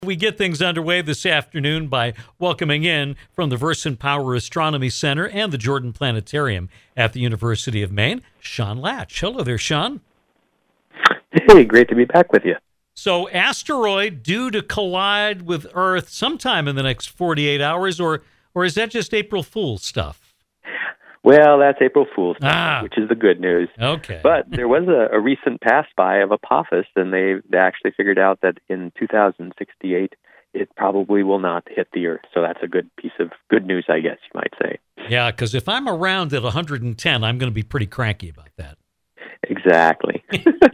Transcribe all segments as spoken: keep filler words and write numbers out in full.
We get things underway this afternoon by welcoming in from the Versant Power Astronomy Center and the Jordan Planetarium at the University of Maine, Sean Latch. Hello there, Sean. Hey, great to be back with you. So, asteroid due to collide with Earth sometime in the next forty-eight hours, or or is that just April Fool's stuff? Well, that's April Fool's, ah. which is the good news. Okay. But there was a, a recent pass-by of Apophis, and they, they actually figured out that in two thousand sixty-eight, it probably will not hit the Earth. So that's a good piece of good news, I guess you might say. Yeah, because if I'm around at one hundred ten, I'm going to be pretty cranky about that. Exactly.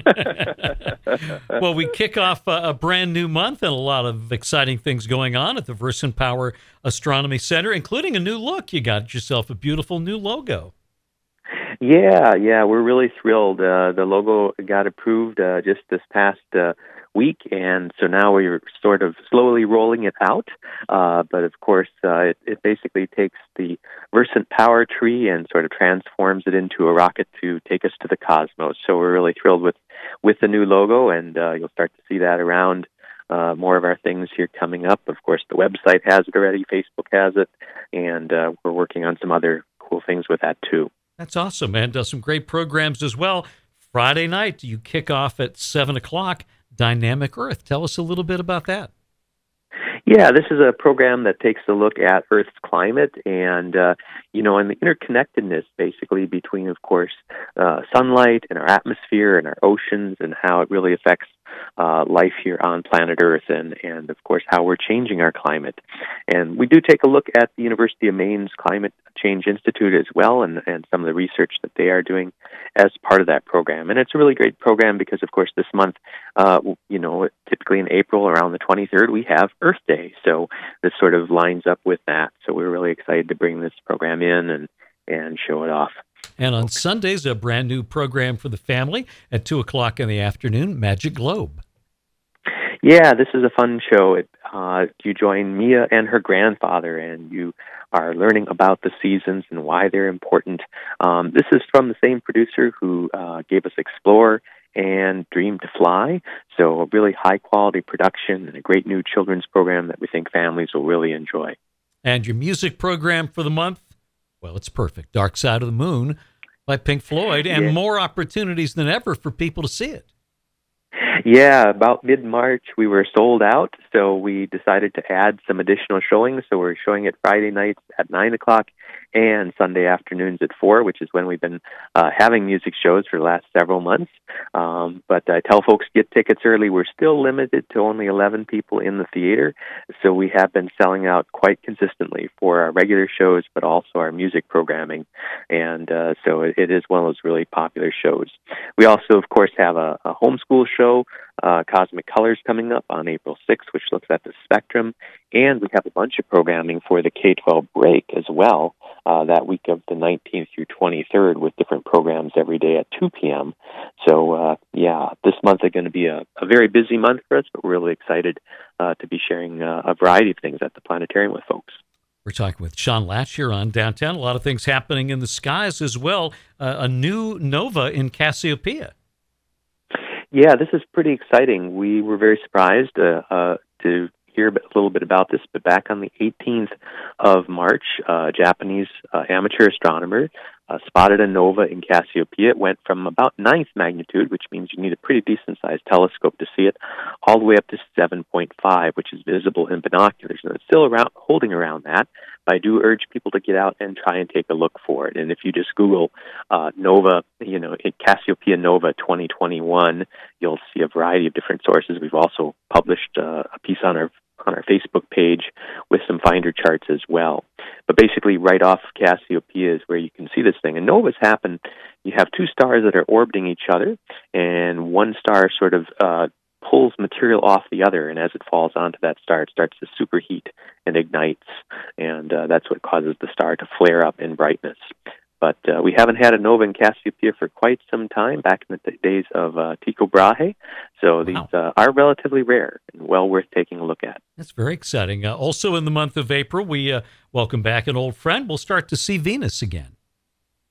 Well, we kick off a, a brand new month and a lot of exciting things going on at the Versant Power Astronomy Center, including a new look. You got yourself a beautiful new logo. Yeah, yeah, we're really thrilled. Uh, the logo got approved uh, just this past uh, week, and so now we're sort of slowly rolling it out. Uh, but of course, uh, it, it basically takes the Versant Power tree and sort of transforms it into a rocket to take us to the cosmos. So we're really thrilled with, with the new logo, and uh, you'll start to see that around uh, more of our things here coming up. Of course, the website has it already, Facebook has it, and uh, we're working on some other cool things with that too. That's awesome, and uh, some great programs as well. Friday night, you kick off at seven o'clock, Dynamic Earth. Tell us a little bit about that. Yeah, this is a program that takes a look at Earth's climate and, uh, you know, and the interconnectedness basically between, of course, uh, sunlight and our atmosphere and our oceans and how it really affects uh, life here on planet Earth and, and, of course, how we're changing our climate. And we do take a look at the University of Maine's Climate Change Institute as well and, and some of the research that they are doing as part of that program. And it's a really great program because, of course, this month, uh, you know, typically in April around the twenty-third, we have Earth Day. So this sort of lines up with that. So we're really excited to bring this program in and, and show it off. And on Sundays, a brand new program for the family at two o'clock in the afternoon, Magic Globe. Yeah, this is a fun show. It, uh, you join Mia and her grandfather, and you are learning about the seasons and why they're important. Um, this is from the same producer who uh, gave us Explore and Dream to Fly. So a really high-quality production and a great new children's program that we think families will really enjoy. And your music program for the month? Well, it's perfect. Dark Side of the Moon by Pink Floyd, and yeah. more opportunities than ever for people to see it. Yeah, about mid-March, we were sold out, so we decided to add some additional showings. So we're showing it Friday nights at nine o'clock and Sunday afternoons at four, which is when we've been uh, having music shows for the last several months. Um, but I tell folks, get tickets early. We're still limited to only eleven people in the theater, so we have been selling out quite consistently for our regular shows, but also our music programming. And uh, so it, it is one of those really popular shows. We also, of course, have a, a homeschool show, Uh, Cosmic Colors, coming up on April sixth, which looks at the spectrum. And we have a bunch of programming for the K twelve break as well, uh, that week of the nineteenth through twenty-third with different programs every day at two p.m. So, uh, yeah, this month is going to be a, a very busy month for us, but we're really excited uh, to be sharing uh, a variety of things at the planetarium with folks. We're talking with Sean Latch here on Downtown. A lot of things happening in the skies as well. Uh, a new nova in Cassiopeia. Yeah, this is pretty exciting. We were very surprised uh, uh, to hear a little bit about this, but back on the eighteenth of March, uh, a Japanese uh, amateur astronomer uh, spotted a nova in Cassiopeia. It went from about ninth magnitude, which means you need a pretty decent-sized telescope to see it, all the way up to seven point five, which is visible in binoculars. And it's still around, holding around that. But I do urge people to get out and try and take a look for it. And if you just Google uh, Nova, you know, Cassiopeia Nova twenty twenty-one, you'll see a variety of different sources. We've also published uh, a piece on our on our Facebook page with some finder charts as well. But basically, right off Cassiopeia is where you can see this thing. And novas happen. You have two stars that are orbiting each other, and one star sort of uh, pulls material off the other, and as it falls onto that star, it starts to superheat and ignites, and uh, that's what causes the star to flare up in brightness. But uh, we haven't had a nova in Cassiopeia for quite some time, back in the days of uh, Tycho Brahe. So these wow. uh, are relatively rare and well worth taking a look at. That's very exciting. Uh, also in the month of April, we uh, welcome back an old friend. We'll start to see Venus again.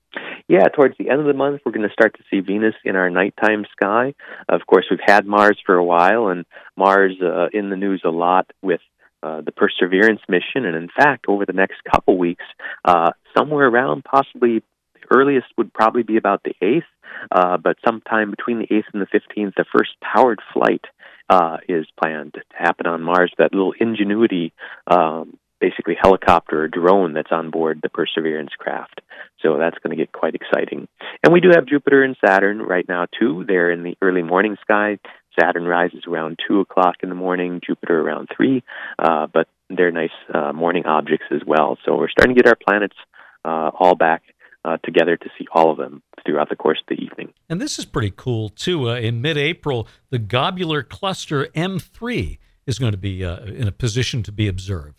Yeah, towards the end of the month, we're going to start to see Venus in our nighttime sky. Of course, we've had Mars for a while, and Mars uh, in the news a lot with uh, the Perseverance mission. And in fact, over the next couple weeks, uh, somewhere around possibly the earliest would probably be about the eighth, uh, but sometime between the eighth and the fifteenth, the first powered flight uh, is planned to happen on Mars. That little Ingenuity um, basically helicopter or drone that's on board the Perseverance craft. So that's going to get quite exciting. And we do have Jupiter and Saturn right now, too. They're in the early morning sky. Saturn rises around two o'clock in the morning, Jupiter around three, uh, but they're nice uh, morning objects as well. So we're starting to get our planets uh, all back uh, together to see all of them throughout the course of the evening. And this is pretty cool, too. Uh, in mid-April, the globular cluster M three is going to be uh, in a position to be observed.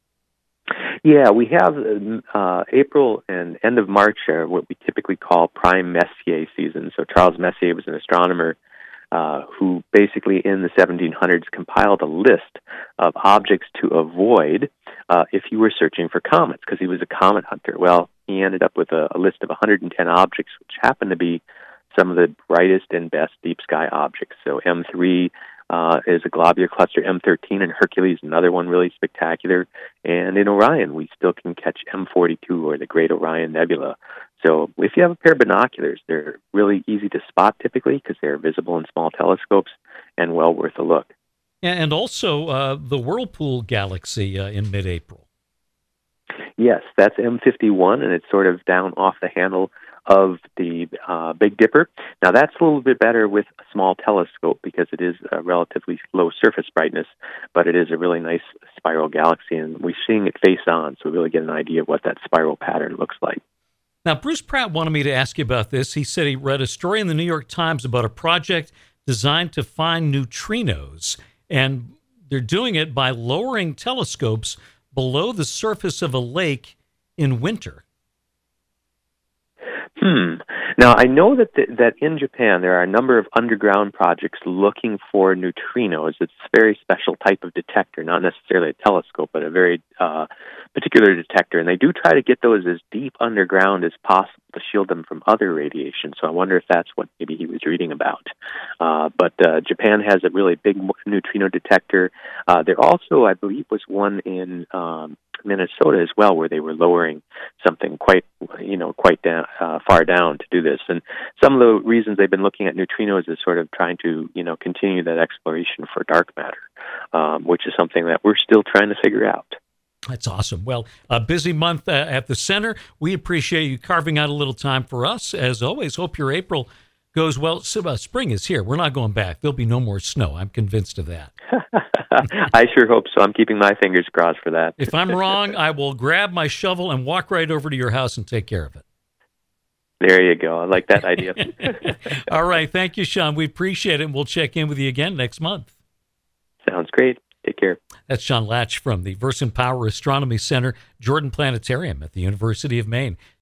Yeah, we have uh, April and end of March are what we typically call prime Messier season. So Charles Messier was an astronomer uh, who basically in the seventeen hundreds compiled a list of objects to avoid uh, if you were searching for comets, because he was a comet hunter. Well, he ended up with a, a list of one hundred ten objects, which happened to be some of the brightest and best deep sky objects. So M three Uh, is a globular cluster, M thirteen, and Hercules, another one really spectacular. And in Orion, we still can catch M forty-two, or the Great Orion Nebula. So if you have a pair of binoculars, they're really easy to spot typically because they're visible in small telescopes and well worth a look. And also uh, the Whirlpool Galaxy uh, in mid-April. Yes, that's M fifty-one, and it's sort of down off the handle of the uh, Big Dipper. Now, that's a little bit better with a small telescope because it is a relatively low surface brightness, but it is a really nice spiral galaxy, and we're seeing it face on, so we really get an idea of what that spiral pattern looks like. Now, Bruce Pratt wanted me to ask you about this. He said he read a story in the New York Times about a project designed to find neutrinos, and they're doing it by lowering telescopes below the surface of a lake in winter. Hmm. Now, I know that the, that in Japan there are a number of underground projects looking for neutrinos. It's a very special type of detector, not necessarily a telescope, but a very uh, particular detector. And they do try to get those as deep underground as possible to shield them from other radiation. So I wonder if that's what maybe he was reading about. Uh, but uh, Japan has a really big neutrino detector. Uh, there also, I believe, was one in um, Minnesota as well, where they were lowering something quite, you know, quite down, uh, far down to do this. And some of the reasons they've been looking at neutrinos is sort of trying to, you know, continue that exploration for dark matter, um, which is something that we're still trying to figure out. That's awesome. Well, a busy month uh, at the center. We appreciate you carving out a little time for us. As always, hope your April goes well. So, uh, spring is here. We're not going back. There'll be no more snow. I'm convinced of that. I sure hope so. I'm keeping my fingers crossed for that. If I'm wrong, I will grab my shovel and walk right over to your house and take care of it. There you go. I like that idea. All right. Thank you, Sean. We appreciate it, and we'll check in with you again next month. Sounds great. Take care. That's Sean Latch from the Versant Power Astronomy Center, Jordan Planetarium at the University of Maine.